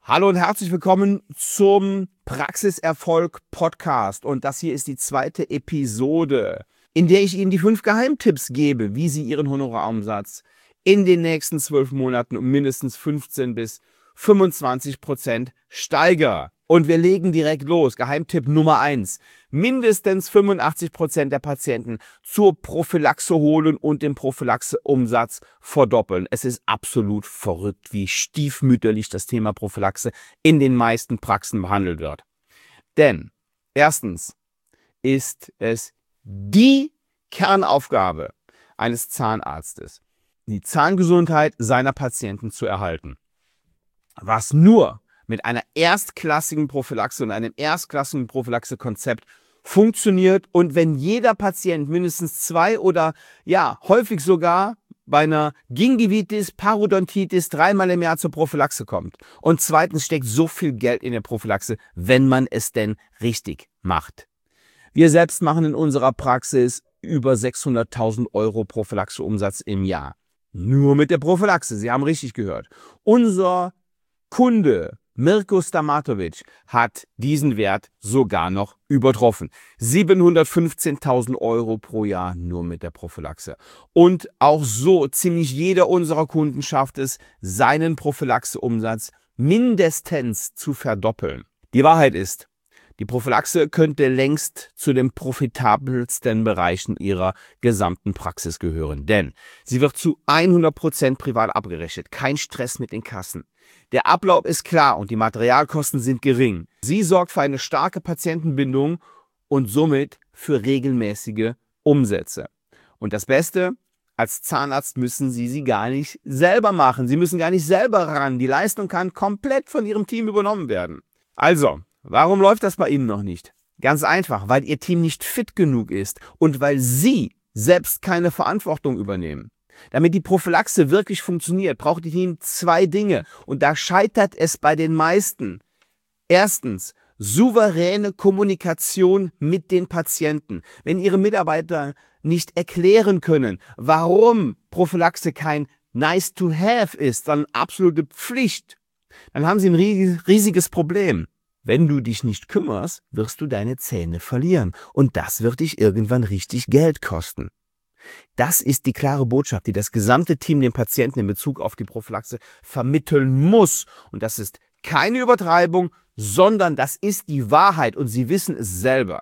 Hallo und herzlich willkommen zum Praxiserfolg Podcast. Und das hier ist die zweite Episode, in der ich Ihnen die 5 Geheimtipps gebe, wie Sie Ihren Honorarumsatz in den nächsten 12 Monaten um mindestens 15 bis 25% steigern. Und wir legen direkt los. Geheimtipp Nummer 1. Mindestens 85% der Patienten zur Prophylaxe holen und den Prophylaxeumsatz verdoppeln. Es ist absolut verrückt, wie stiefmütterlich das Thema Prophylaxe in den meisten Praxen behandelt wird. Denn erstens ist es die Kernaufgabe eines Zahnarztes, die Zahngesundheit seiner Patienten zu erhalten. Was nur mit einer erstklassigen Prophylaxe und einem erstklassigen Prophylaxe-Konzept funktioniert und wenn jeder Patient mindestens 2 oder häufig sogar bei einer Gingivitis, Parodontitis 3-mal im Jahr zur Prophylaxe kommt. Und zweitens steckt so viel Geld in der Prophylaxe, wenn man es denn richtig macht. Wir selbst machen in unserer Praxis über 600.000 € Prophylaxe-Umsatz im Jahr. Nur mit der Prophylaxe, Sie haben richtig gehört. Unser Kunde Mirko Stamatovic hat diesen Wert sogar noch übertroffen. 715.000 € pro Jahr nur mit der Prophylaxe. Und auch so ziemlich jeder unserer Kunden schafft es, seinen Prophylaxe-Umsatz mindestens zu verdoppeln. Die Wahrheit ist, die Prophylaxe könnte längst zu den profitabelsten Bereichen Ihrer gesamten Praxis gehören, denn sie wird zu 100% privat abgerechnet, kein Stress mit den Kassen. Der Ablauf ist klar und die Materialkosten sind gering. Sie sorgt für eine starke Patientenbindung und somit für regelmäßige Umsätze. Und das Beste, als Zahnarzt müssen Sie gar nicht selber machen. Sie müssen gar nicht selber ran. Die Leistung kann komplett von Ihrem Team übernommen werden. Also, warum läuft das bei Ihnen noch nicht? Ganz einfach, weil Ihr Team nicht fit genug ist und weil Sie selbst keine Verantwortung übernehmen. Damit die Prophylaxe wirklich funktioniert, braucht Ihr Team 2 Dinge und da scheitert es bei den meisten. Erstens, souveräne Kommunikation mit den Patienten. Wenn Ihre Mitarbeiter nicht erklären können, warum Prophylaxe kein nice to have ist, sondern absolute Pflicht, dann haben Sie ein riesiges Problem. Wenn du dich nicht kümmerst, wirst du deine Zähne verlieren und das wird dich irgendwann richtig Geld kosten. Das ist die klare Botschaft, die das gesamte Team dem Patienten in Bezug auf die Prophylaxe vermitteln muss. Und das ist keine Übertreibung, sondern das ist die Wahrheit und Sie wissen es selber.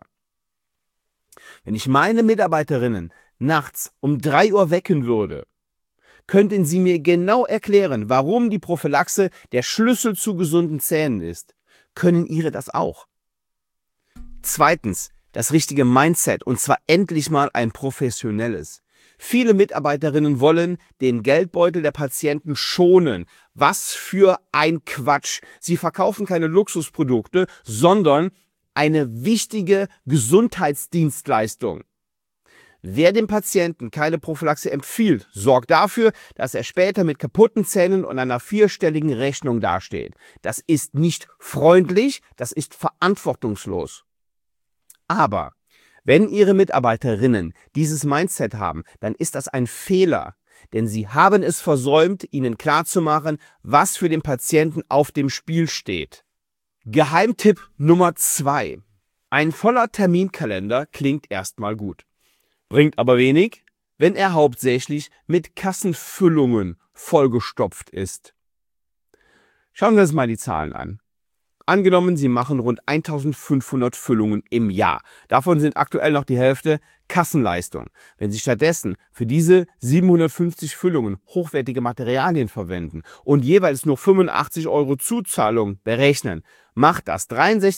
Wenn ich meine Mitarbeiterinnen nachts um 3 Uhr wecken würde, könnten Sie mir genau erklären, warum die Prophylaxe der Schlüssel zu gesunden Zähnen ist. Können Ihre das auch? Zweitens, das richtige Mindset und zwar endlich mal ein professionelles. Viele Mitarbeiterinnen wollen den Geldbeutel der Patienten schonen. Was für ein Quatsch. Sie verkaufen keine Luxusprodukte, sondern eine wichtige Gesundheitsdienstleistung. Wer dem Patienten keine Prophylaxe empfiehlt, sorgt dafür, dass er später mit kaputten Zähnen und einer 4-stelligen Rechnung dasteht. Das ist nicht freundlich, das ist verantwortungslos. Aber wenn Ihre Mitarbeiterinnen dieses Mindset haben, dann ist das ein Fehler, denn Sie haben es versäumt, ihnen klarzumachen, was für den Patienten auf dem Spiel steht. Geheimtipp Nummer 2. Ein voller Terminkalender klingt erstmal gut, bringt aber wenig, wenn er hauptsächlich mit Kassenfüllungen vollgestopft ist. Schauen wir uns mal die Zahlen an. Angenommen, Sie machen rund 1.500 Füllungen im Jahr. Davon sind aktuell noch die Hälfte Kassenleistung. Wenn Sie stattdessen für diese 750 Füllungen hochwertige Materialien verwenden und jeweils nur 85 € Zuzahlung berechnen, macht das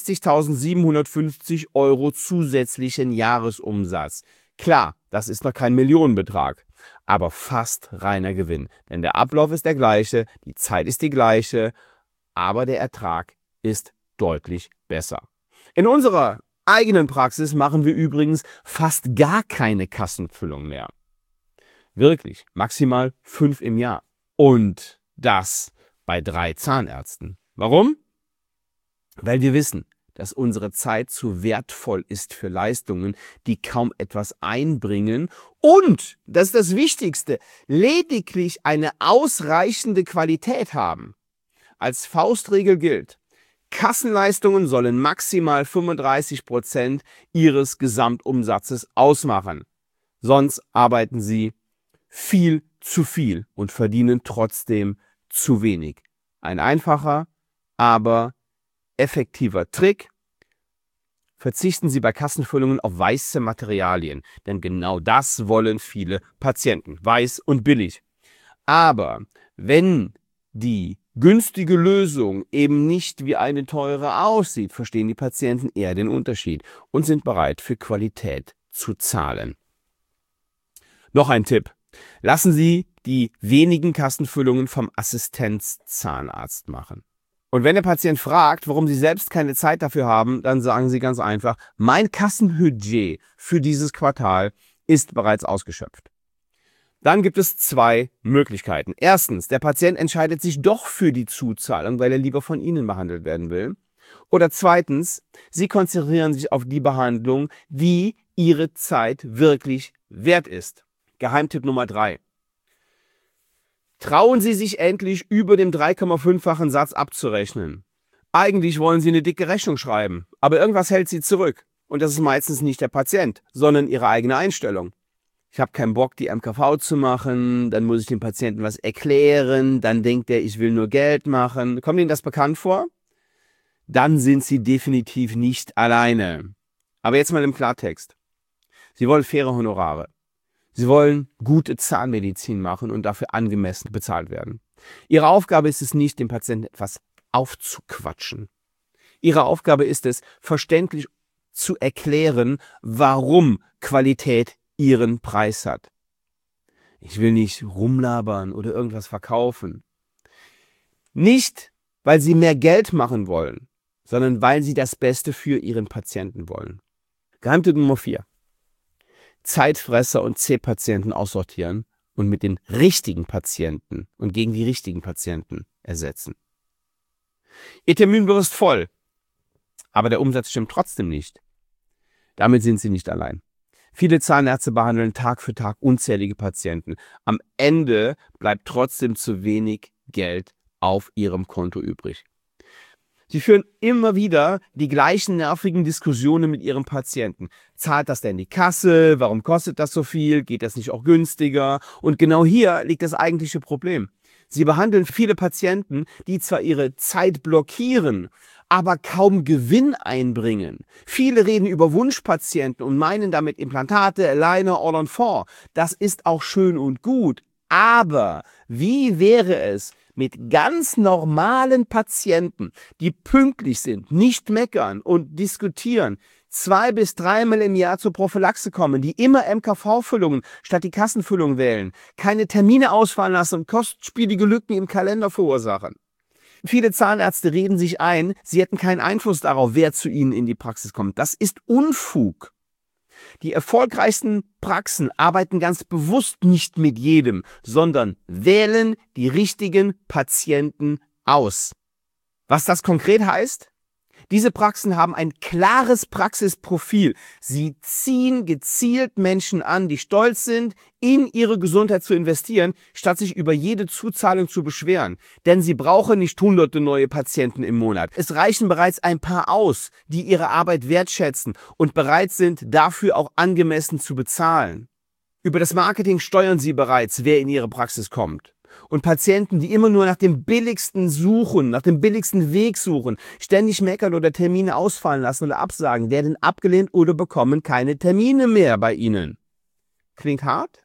63.750 € zusätzlichen Jahresumsatz. Klar, das ist noch kein Millionenbetrag, aber fast reiner Gewinn. Denn der Ablauf ist der gleiche, die Zeit ist die gleiche, aber der Ertrag ist deutlich besser. In unserer eigenen Praxis machen wir übrigens fast gar keine Kassenfüllung mehr. Wirklich, maximal 5 im Jahr. Und das bei 3 Zahnärzten. Warum? Weil wir wissen, dass unsere Zeit zu wertvoll ist für Leistungen, die kaum etwas einbringen und, das ist das Wichtigste, lediglich eine ausreichende Qualität haben. Als Faustregel gilt: Kassenleistungen sollen maximal 35% Ihres Gesamtumsatzes ausmachen. Sonst arbeiten Sie viel zu viel und verdienen trotzdem zu wenig. Ein einfacher, aber effektiver Trick: Verzichten Sie bei Kassenfüllungen auf weiße Materialien, denn genau das wollen viele Patienten. Weiß und billig. Aber wenn die günstige Lösung eben nicht wie eine teure aussieht, verstehen die Patienten eher den Unterschied und sind bereit, für Qualität zu zahlen. Noch ein Tipp: Lassen Sie die wenigen Kassenfüllungen vom Assistenzzahnarzt machen. Und wenn der Patient fragt, warum Sie selbst keine Zeit dafür haben, dann sagen Sie ganz einfach: Mein Kassenbudget für dieses Quartal ist bereits ausgeschöpft. Dann gibt es zwei Möglichkeiten. Erstens, der Patient entscheidet sich doch für die Zuzahlung, weil er lieber von Ihnen behandelt werden will. Oder zweitens, Sie konzentrieren sich auf die Behandlung, die Ihre Zeit wirklich wert ist. Geheimtipp Nummer 3. Trauen Sie sich endlich, über dem 3,5-fachen Satz abzurechnen. Eigentlich wollen Sie eine dicke Rechnung schreiben, aber irgendwas hält Sie zurück. Und das ist meistens nicht der Patient, sondern Ihre eigene Einstellung. Ich habe keinen Bock, die MKV zu machen, dann muss ich dem Patienten was erklären, dann denkt er, ich will nur Geld machen. Kommt Ihnen das bekannt vor? Dann sind Sie definitiv nicht alleine. Aber jetzt mal im Klartext. Sie wollen faire Honorare. Sie wollen gute Zahnmedizin machen und dafür angemessen bezahlt werden. Ihre Aufgabe ist es nicht, dem Patienten etwas aufzuquatschen. Ihre Aufgabe ist es, verständlich zu erklären, warum Qualität ihren Preis hat. Ich will nicht rumlabern oder irgendwas verkaufen. Nicht, weil sie mehr Geld machen wollen, sondern weil sie das Beste für ihren Patienten wollen. Geheimtipp Nummer 4. Zeitfresser und C-Patienten aussortieren und mit den richtigen Patienten und gegen die richtigen Patienten ersetzen. Ihr Terminbuch ist voll, aber der Umsatz stimmt trotzdem nicht. Damit sind Sie nicht allein. Viele Zahnärzte behandeln Tag für Tag unzählige Patienten. Am Ende bleibt trotzdem zu wenig Geld auf ihrem Konto übrig. Sie führen immer wieder die gleichen nervigen Diskussionen mit ihrem Patienten. Zahlt das denn die Kasse? Warum kostet das so viel? Geht das nicht auch günstiger? Und genau hier liegt das eigentliche Problem. Sie behandeln viele Patienten, die zwar ihre Zeit blockieren, aber kaum Gewinn einbringen. Viele reden über Wunschpatienten und meinen damit Implantate, Aligner, All-on-4. Das ist auch schön und gut. Aber wie wäre es mit ganz normalen Patienten, die pünktlich sind, nicht meckern und diskutieren, 2- bis 3-mal im Jahr zur Prophylaxe kommen, die immer MKV-Füllungen statt die Kassenfüllung wählen, keine Termine ausfallen lassen und kostspielige Lücken im Kalender verursachen? Viele Zahnärzte reden sich ein, sie hätten keinen Einfluss darauf, wer zu ihnen in die Praxis kommt. Das ist Unfug. Die erfolgreichsten Praxen arbeiten ganz bewusst nicht mit jedem, sondern wählen die richtigen Patienten aus. Was das konkret heißt? Diese Praxen haben ein klares Praxisprofil. Sie ziehen gezielt Menschen an, die stolz sind, in ihre Gesundheit zu investieren, statt sich über jede Zuzahlung zu beschweren. Denn sie brauchen nicht hunderte neue Patienten im Monat. Es reichen bereits ein paar aus, die ihre Arbeit wertschätzen und bereit sind, dafür auch angemessen zu bezahlen. Über das Marketing steuern sie bereits, wer in ihre Praxis kommt. Und Patienten, die immer nur nach dem billigsten suchen, nach dem billigsten Weg suchen, ständig meckern oder Termine ausfallen lassen oder absagen, werden abgelehnt oder bekommen keine Termine mehr bei Ihnen. Klingt hart?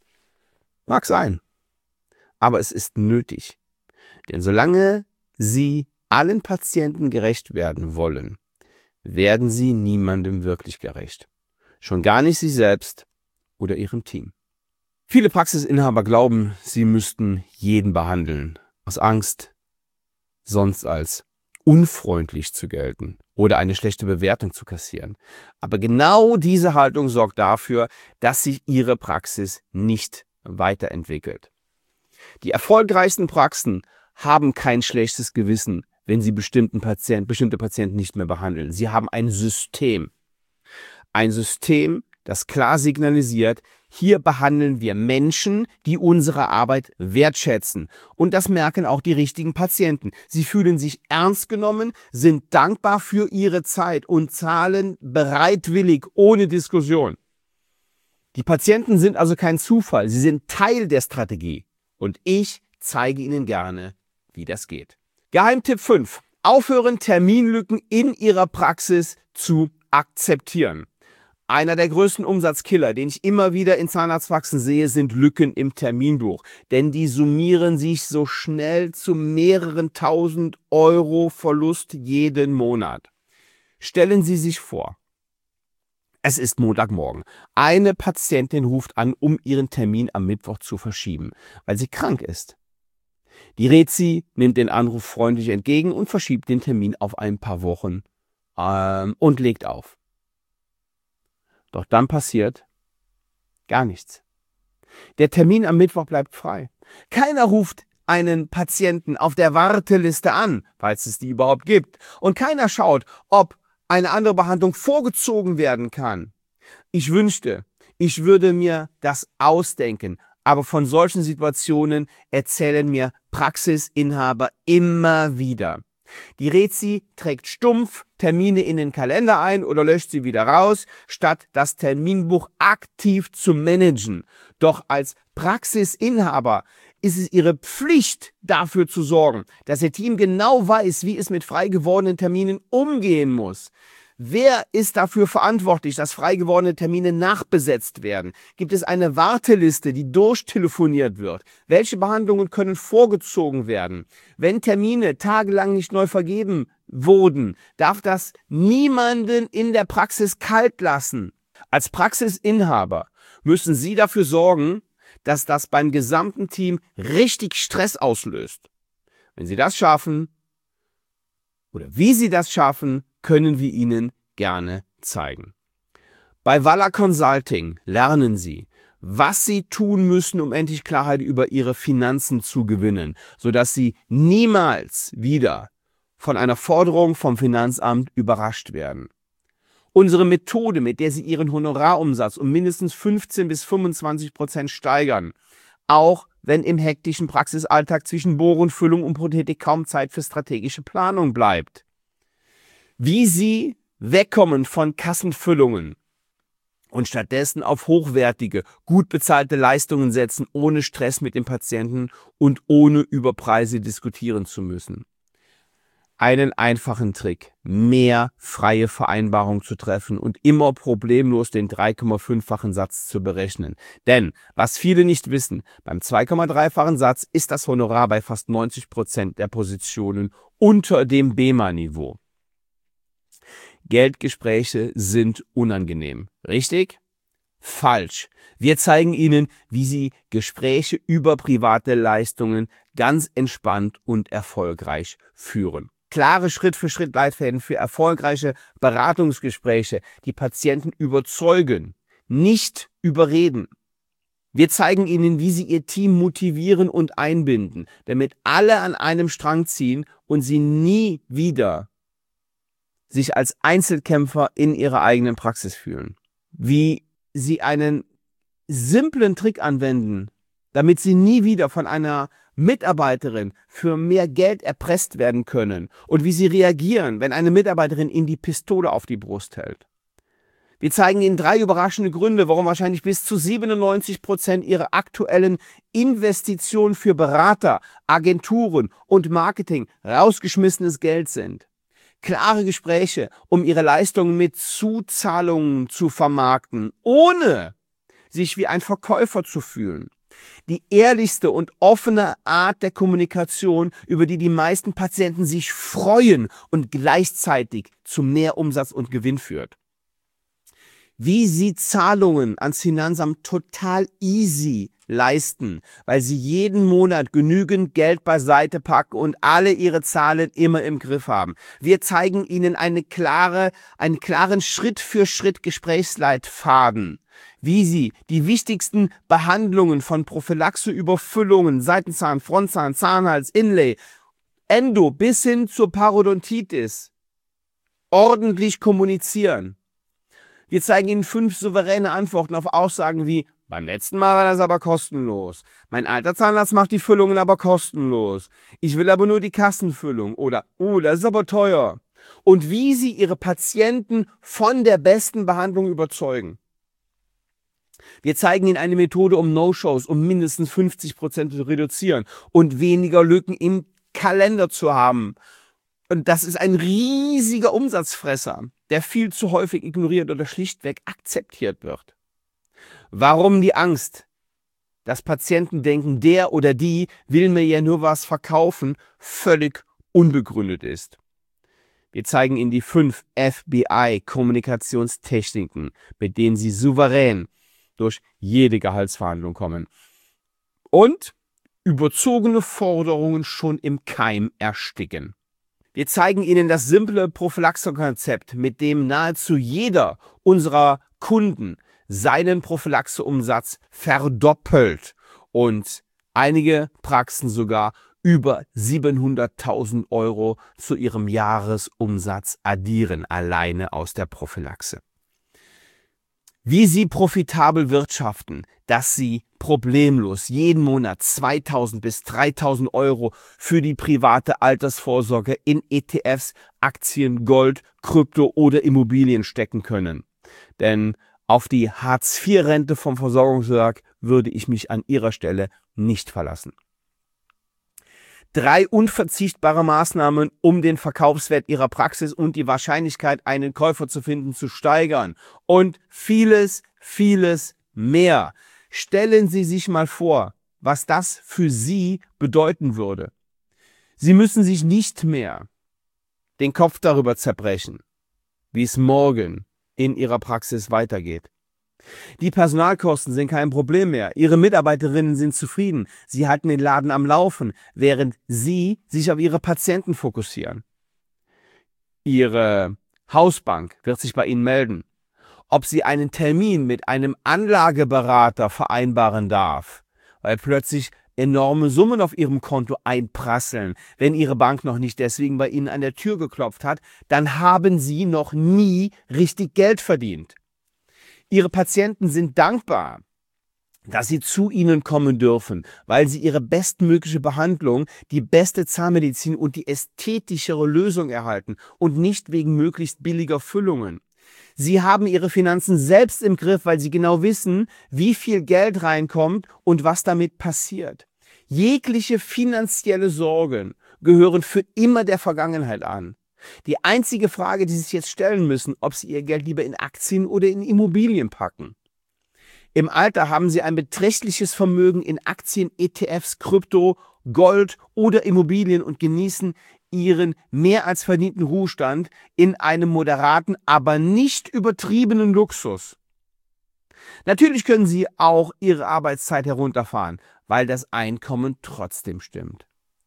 Mag sein. Aber es ist nötig. Denn solange Sie allen Patienten gerecht werden wollen, werden Sie niemandem wirklich gerecht. Schon gar nicht Sie selbst oder Ihrem Team. Viele Praxisinhaber glauben, sie müssten jeden behandeln, aus Angst, sonst als unfreundlich zu gelten oder eine schlechte Bewertung zu kassieren. Aber genau diese Haltung sorgt dafür, dass sich ihre Praxis nicht weiterentwickelt. Die erfolgreichsten Praxen haben kein schlechtes Gewissen, wenn sie bestimmte Patienten nicht mehr behandeln. Sie haben ein System. Ein System, das klar signalisiert: Hier behandeln wir Menschen, die unsere Arbeit wertschätzen. Und das merken auch die richtigen Patienten. Sie fühlen sich ernst genommen, sind dankbar für ihre Zeit und zahlen bereitwillig, ohne Diskussion. Die Patienten sind also kein Zufall, sie sind Teil der Strategie. Und ich zeige Ihnen gerne, wie das geht. Geheimtipp 5. Aufhören, Terminlücken in Ihrer Praxis zu akzeptieren. Einer der größten Umsatzkiller, den ich immer wieder in Zahnarztpraxen sehe, sind Lücken im Terminbuch. Denn die summieren sich so schnell zu mehreren tausend Euro Verlust jeden Monat. Stellen Sie sich vor, es ist Montagmorgen. Eine Patientin ruft an, um ihren Termin am Mittwoch zu verschieben, weil sie krank ist. Die Rezi nimmt den Anruf freundlich entgegen und verschiebt den Termin auf ein paar Wochen und legt auf. Doch dann passiert gar nichts. Der Termin am Mittwoch bleibt frei. Keiner ruft einen Patienten auf der Warteliste an, falls es die überhaupt gibt. Und keiner schaut, ob eine andere Behandlung vorgezogen werden kann. Ich wünschte, ich würde mir das ausdenken. Aber von solchen Situationen erzählen mir Praxisinhaber immer wieder. Die Rezi trägt stumpf Termine in den Kalender ein oder löscht sie wieder raus, statt das Terminbuch aktiv zu managen. Doch als Praxisinhaber ist es ihre Pflicht, dafür zu sorgen, dass ihr Team genau weiß, wie es mit frei gewordenen Terminen umgehen muss. Wer ist dafür verantwortlich, dass frei gewordene Termine nachbesetzt werden? Gibt es eine Warteliste, die durchtelefoniert wird? Welche Behandlungen können vorgezogen werden? Wenn Termine tagelang nicht neu vergeben wurden, darf das niemanden in der Praxis kalt lassen. Als Praxisinhaber müssen Sie dafür sorgen, dass das beim gesamten Team richtig Stress auslöst. Wenn Sie das schaffen, oder wie Sie das schaffen, können wir Ihnen gerne zeigen. Bei Walla Consulting lernen Sie, was Sie tun müssen, um endlich Klarheit über Ihre Finanzen zu gewinnen, sodass Sie niemals wieder von einer Forderung vom Finanzamt überrascht werden. Unsere Methode, mit der Sie Ihren Honorarumsatz um mindestens 15 bis 25% steigern, auch wenn im hektischen Praxisalltag zwischen Bohren, Füllung und Prothetik kaum Zeit für strategische Planung bleibt. Wie Sie wegkommen von Kassenfüllungen und stattdessen auf hochwertige, gut bezahlte Leistungen setzen, ohne Stress mit dem Patienten und ohne über Preise diskutieren zu müssen. Einen einfachen Trick: mehr freie Vereinbarungen zu treffen und immer problemlos den 3,5-fachen Satz zu berechnen. Denn, was viele nicht wissen, beim 2,3-fachen Satz ist das Honorar bei fast 90% der Positionen unter dem BEMA-Niveau. Geldgespräche sind unangenehm. Richtig? Falsch. Wir zeigen Ihnen, wie Sie Gespräche über private Leistungen ganz entspannt und erfolgreich führen. Klare Schritt-für-Schritt-Leitfäden für erfolgreiche Beratungsgespräche, die Patienten überzeugen, nicht überreden. Wir zeigen Ihnen, wie Sie Ihr Team motivieren und einbinden, damit alle an einem Strang ziehen und Sie nie wieder sich als Einzelkämpfer in ihrer eigenen Praxis fühlen. Wie Sie einen simplen Trick anwenden, damit Sie nie wieder von einer Mitarbeiterin für mehr Geld erpresst werden können und wie Sie reagieren, wenn eine Mitarbeiterin Ihnen die Pistole auf die Brust hält. Wir zeigen Ihnen 3 überraschende Gründe, warum wahrscheinlich bis zu 97% Ihrer aktuellen Investitionen für Berater, Agenturen und Marketing rausgeschmissenes Geld sind. Klare Gespräche, um Ihre Leistungen mit Zuzahlungen zu vermarkten, ohne sich wie ein Verkäufer zu fühlen. Die ehrlichste und offene Art der Kommunikation, über die die meisten Patienten sich freuen und gleichzeitig zu mehr Umsatz und Gewinn führt. Wie Sie Zahlungen ans Finanzamt total easy leisten, weil Sie jeden Monat genügend Geld beiseite packen und alle Ihre Zahlen immer im Griff haben. Wir zeigen Ihnen einen klaren Schritt-für-Schritt Gesprächsleitfaden, wie Sie die wichtigsten Behandlungen von Prophylaxe über Füllungen, Seitenzahn, Frontzahn, Zahnhals, Inlay, Endo bis hin zur Parodontitis ordentlich kommunizieren. Wir zeigen Ihnen 5 souveräne Antworten auf Aussagen wie: Beim letzten Mal war das aber kostenlos. Mein alter Zahnarzt macht die Füllungen aber kostenlos. Ich will aber nur die Kassenfüllung. Oder, oh, das ist aber teuer. Und wie sie ihre Patienten von der besten Behandlung überzeugen. Wir zeigen ihnen eine Methode, um No-Shows um mindestens 50% zu reduzieren und weniger Lücken im Kalender zu haben. Und das ist ein riesiger Umsatzfresser, der viel zu häufig ignoriert oder schlichtweg akzeptiert wird. Warum die Angst, dass Patienten denken, der oder die will mir ja nur was verkaufen, völlig unbegründet ist. Wir zeigen Ihnen die 5 FBI-Kommunikationstechniken, mit denen Sie souverän durch jede Gehaltsverhandlung kommen und überzogene Forderungen schon im Keim ersticken. Wir zeigen Ihnen das simple Prophylaxe-Konzept, mit dem nahezu jeder unserer Kunden seinen Prophylaxe-Umsatz verdoppelt und einige Praxen sogar über 700.000 € zu ihrem Jahresumsatz addieren, alleine aus der Prophylaxe. Wie Sie profitabel wirtschaften, dass Sie problemlos jeden Monat 2.000 bis 3.000 € für die private Altersvorsorge in ETFs, Aktien, Gold, Krypto oder Immobilien stecken können. Denn auf die Hartz-IV-Rente vom Versorgungswerk würde ich mich an Ihrer Stelle nicht verlassen. 3 unverzichtbare Maßnahmen, um den Verkaufswert Ihrer Praxis und die Wahrscheinlichkeit, einen Käufer zu finden, zu steigern. Und vieles, vieles mehr. Stellen Sie sich mal vor, was das für Sie bedeuten würde. Sie müssen sich nicht mehr den Kopf darüber zerbrechen, wie es morgen in Ihrer Praxis weitergeht. Die Personalkosten sind kein Problem mehr. Ihre Mitarbeiterinnen sind zufrieden. Sie halten den Laden am Laufen, während Sie sich auf Ihre Patienten fokussieren. Ihre Hausbank wird sich bei Ihnen melden, ob sie einen Termin mit einem Anlageberater vereinbaren darf, weil plötzlich enorme Summen auf Ihrem Konto einprasseln. Wenn Ihre Bank noch nicht deswegen bei Ihnen an der Tür geklopft hat, dann haben Sie noch nie richtig Geld verdient. Ihre Patienten sind dankbar, dass sie zu Ihnen kommen dürfen, weil Sie Ihre bestmögliche Behandlung, die beste Zahnmedizin und die ästhetischere Lösung erhalten und nicht wegen möglichst billiger Füllungen. Sie haben Ihre Finanzen selbst im Griff, weil Sie genau wissen, wie viel Geld reinkommt und was damit passiert. Jegliche finanzielle Sorgen gehören für immer der Vergangenheit an. Die einzige Frage, die Sie sich jetzt stellen müssen, ob Sie Ihr Geld lieber in Aktien oder in Immobilien packen. Im Alter haben Sie ein beträchtliches Vermögen in Aktien, ETFs, Krypto, Gold oder Immobilien und genießen Ihren mehr als verdienten Ruhestand in einem moderaten, aber nicht übertriebenen Luxus. Natürlich können Sie auch Ihre Arbeitszeit herunterfahren, weil das Einkommen trotzdem stimmt.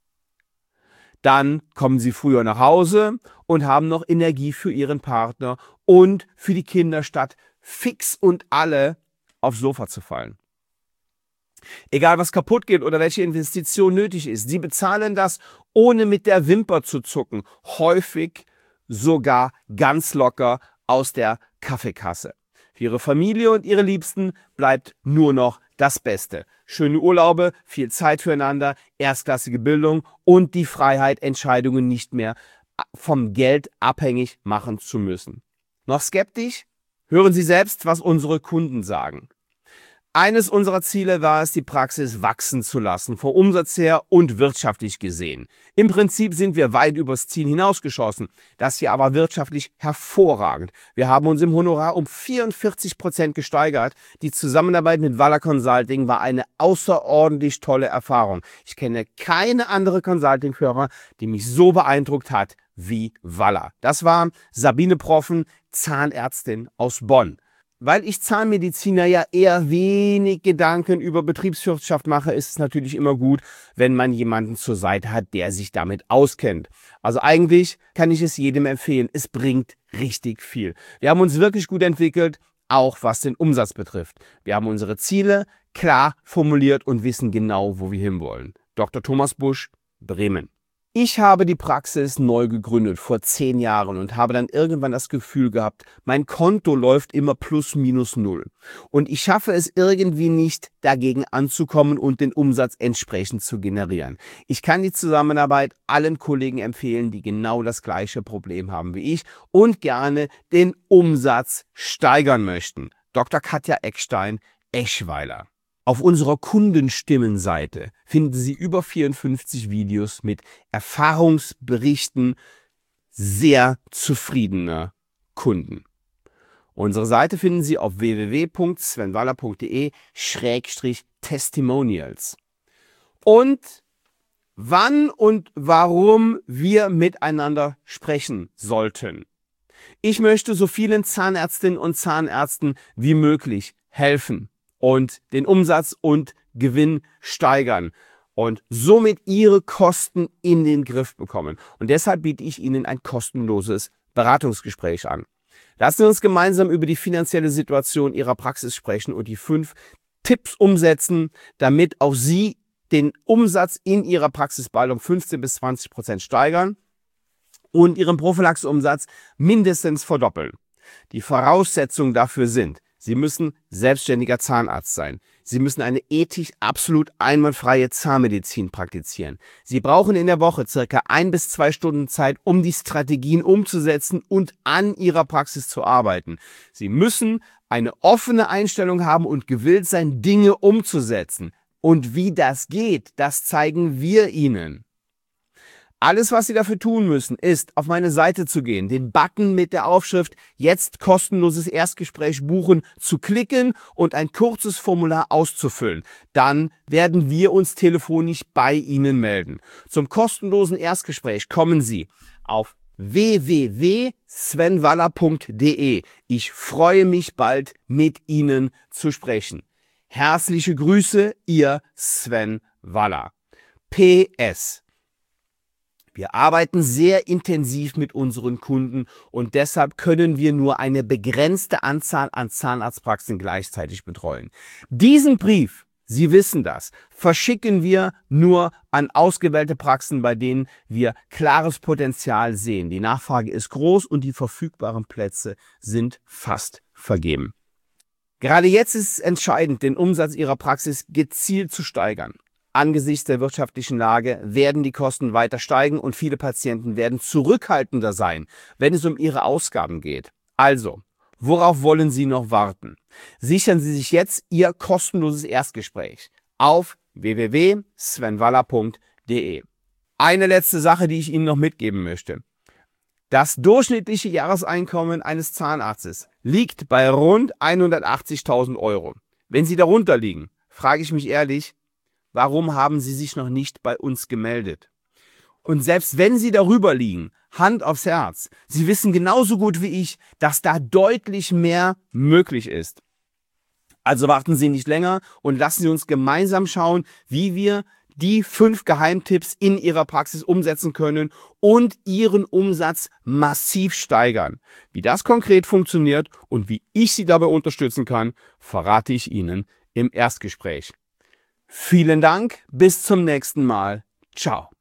Dann kommen Sie früher nach Hause und haben noch Energie für Ihren Partner und für die Kinder, statt fix und alle aufs Sofa zu fallen. Egal was kaputt geht oder welche Investition nötig ist, Sie bezahlen das, ohne mit der Wimper zu zucken, häufig sogar ganz locker aus der Kaffeekasse. Für Ihre Familie und Ihre Liebsten bleibt nur noch das Beste. Schöne Urlaube, viel Zeit füreinander, erstklassige Bildung und die Freiheit, Entscheidungen nicht mehr vom Geld abhängig machen zu müssen. Noch skeptisch? Hören Sie selbst, was unsere Kunden sagen. Eines unserer Ziele war es, die Praxis wachsen zu lassen, vom Umsatz her und wirtschaftlich gesehen. Im Prinzip sind wir weit übers Ziel hinausgeschossen, das hier aber wirtschaftlich hervorragend. Wir haben uns im Honorar um 44% gesteigert. Die Zusammenarbeit mit Valla Consulting war eine außerordentlich tolle Erfahrung. Ich kenne keine andere Consulting-Firma, die mich so beeindruckt hat wie Valla. Das war Sabine Proffen, Zahnärztin aus Bonn. Weil ich Zahnmediziner ja eher wenig Gedanken über Betriebswirtschaft mache, ist es natürlich immer gut, wenn man jemanden zur Seite hat, der sich damit auskennt. Also eigentlich kann ich es jedem empfehlen. Es bringt richtig viel. Wir haben uns wirklich gut entwickelt, auch was den Umsatz betrifft. Wir haben unsere Ziele klar formuliert und wissen genau, wo wir hinwollen. Dr. Thomas Busch, Bremen. Ich habe die Praxis neu gegründet vor 10 Jahren und habe dann irgendwann das Gefühl gehabt, mein Konto läuft immer plus minus null. Und ich schaffe es irgendwie nicht, dagegen anzukommen und den Umsatz entsprechend zu generieren. Ich kann die Zusammenarbeit allen Kollegen empfehlen, die genau das gleiche Problem haben wie ich und gerne den Umsatz steigern möchten. Dr. Katja Eckstein, Eschweiler. Auf unserer Kundenstimmenseite finden Sie über 54 Videos mit Erfahrungsberichten sehr zufriedener Kunden. Unsere Seite finden Sie auf www.svenwaller.de/testimonials. Und wann und warum wir miteinander sprechen sollten. Ich möchte so vielen Zahnärztinnen und Zahnärzten wie möglich helfen und den Umsatz und Gewinn steigern und somit ihre Kosten in den Griff bekommen. Und deshalb biete ich Ihnen ein kostenloses Beratungsgespräch an. Lassen Sie uns gemeinsam über die finanzielle Situation Ihrer Praxis sprechen und die 5 Tipps umsetzen, damit auch Sie den Umsatz in Ihrer Praxis bald um 15 bis 20% steigern und Ihren Prophylaxeumsatz mindestens verdoppeln. Die Voraussetzungen dafür sind: Sie müssen selbstständiger Zahnarzt sein. Sie müssen eine ethisch absolut einwandfreie Zahnmedizin praktizieren. Sie brauchen in der Woche circa 1 bis 2 Stunden Zeit, um die Strategien umzusetzen und an Ihrer Praxis zu arbeiten. Sie müssen eine offene Einstellung haben und gewillt sein, Dinge umzusetzen. Und wie das geht, das zeigen wir Ihnen. Alles, was Sie dafür tun müssen, ist, auf meine Seite zu gehen, den Button mit der Aufschrift „Jetzt kostenloses Erstgespräch buchen" zu klicken und ein kurzes Formular auszufüllen. Dann werden wir uns telefonisch bei Ihnen melden. Zum kostenlosen Erstgespräch kommen Sie auf www.svenwaller.de. Ich freue mich bald, mit Ihnen zu sprechen. Herzliche Grüße, Ihr Sven Waller. PS. Wir arbeiten sehr intensiv mit unseren Kunden und deshalb können wir nur eine begrenzte Anzahl an Zahnarztpraxen gleichzeitig betreuen. Diesen Brief, Sie wissen das, verschicken wir nur an ausgewählte Praxen, bei denen wir klares Potenzial sehen. Die Nachfrage ist groß und die verfügbaren Plätze sind fast vergeben. Gerade jetzt ist es entscheidend, den Umsatz Ihrer Praxis gezielt zu steigern. Angesichts der wirtschaftlichen Lage werden die Kosten weiter steigen und viele Patienten werden zurückhaltender sein, wenn es um ihre Ausgaben geht. Also, worauf wollen Sie noch warten? Sichern Sie sich jetzt Ihr kostenloses Erstgespräch auf www.svenwaller.de. Eine letzte Sache, die ich Ihnen noch mitgeben möchte. Das durchschnittliche Jahreseinkommen eines Zahnarztes liegt bei rund 180.000 Euro. Wenn Sie darunter liegen, frage ich mich ehrlich, warum haben Sie sich noch nicht bei uns gemeldet? Und selbst wenn Sie darüber liegen, Hand aufs Herz, Sie wissen genauso gut wie ich, dass da deutlich mehr möglich ist. Also warten Sie nicht länger und lassen Sie uns gemeinsam schauen, wie wir die 5 Geheimtipps in Ihrer Praxis umsetzen können und Ihren Umsatz massiv steigern. Wie das konkret funktioniert und wie ich Sie dabei unterstützen kann, verrate ich Ihnen im Erstgespräch. Vielen Dank, bis zum nächsten Mal. Ciao.